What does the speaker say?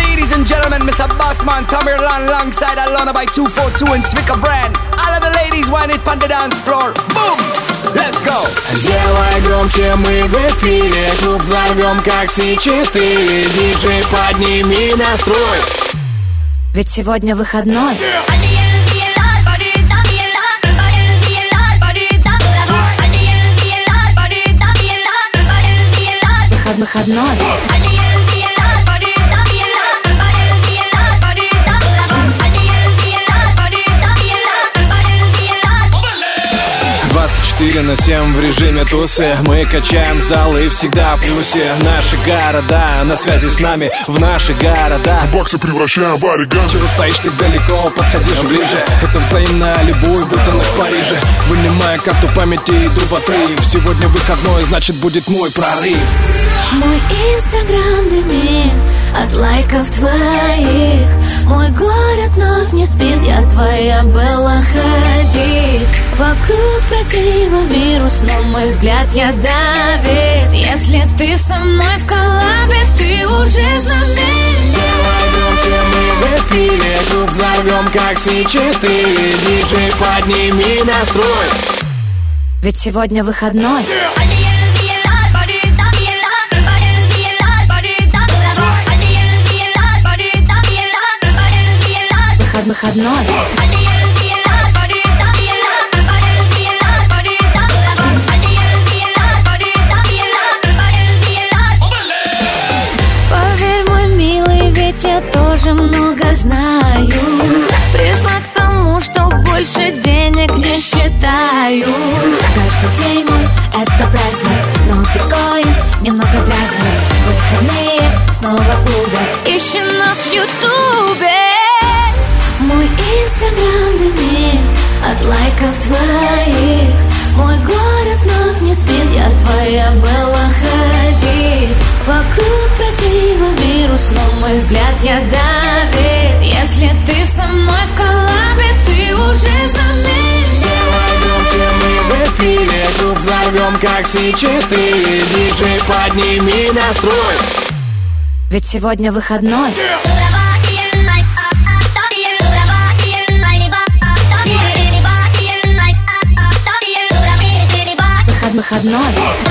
ladies and gentlemen, Mr. Bossman, Tamerlan, alongside Alana by 242 and Zwicka Brand. All of the ladies want it on the dance floor. Boom! Let's go! Сделай громче, мы в эфире. Клуб взорвем, как С4. Диджей, подними настрой. Ведь сегодня выходной. Выходной. 24/7 в режиме тусы. Мы качаем залы всегда в плюсе. Наши города на связи с нами. В наши города боксы превращаем в оригами. Чего стоишь ты далеко, подходишь ближе. Это взаимно, любовь, будто мы в Париже. Вынимая карту памяти, иду в отрыв. Сегодня выходной, значит будет мой прорыв. Мой инстаграм дымит от лайков твоих. Мой город вновь не спит, я твоя Белла Хадид. Вокруг противовирус, но мой взгляд ядовит. Если ты со мной в коллабе, ты уже знаменит. Сделай громче, мы в эфире. Клуб взорвем, как С4. Диджей, подними настрой. Ведь сегодня выходной. Выходной. Поверь, мой милый, ведь я тоже много знаю. Пришла к тому, что больше денег не считаю. Каждый день мой это праздник, но биткоин немного праздник. Выходные снова в клубе. Ищи нас в ютубе. Мой инстаграм дымит от лайков твоих. Мой город вновь не спит, я твоя Белла Хадид. Вокруг противовирус, но мой взгляд ядовит. Если ты со мной в коллабе, ты уже знаменит. Сделай громче, мы в эфире. Клуб взорвем, как С4. Диджей, подними настрой. Ведь сегодня выходной. Выходной.